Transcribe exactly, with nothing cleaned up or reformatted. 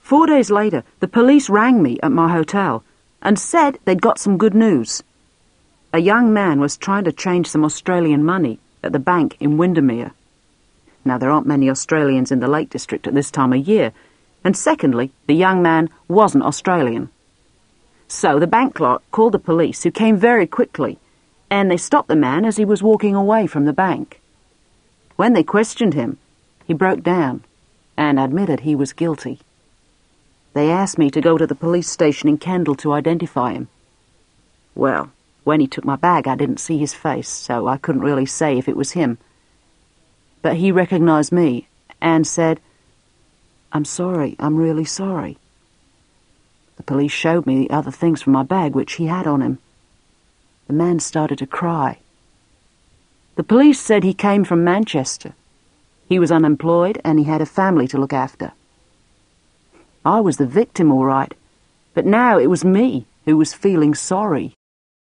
Four days later, the police rang me at my hotel and said they'd got some good news. A young man was trying to change some Australian money at the bank in Windermere. Now, there aren't many Australians in the Lake District at this time of year, and secondly, the young man wasn't Australian. So the bank clerk called the police, who came very quickly, and they stopped the man as he was walking away from the bank. When they questioned him, he broke down and admitted he was guilty. They asked me to go to the police station in Kendal to identify him. Well, when he took my bag, I didn't see his face, so I couldn't really say if it was him. But he recognized me and said, "I'm sorry, I'm really sorry." The police showed me the other things from my bag which he had on him. The man started to cry. The police said he came from Manchester. He was unemployed and he had a family to look after. I was the victim, all right, but now it was me who was feeling sorry.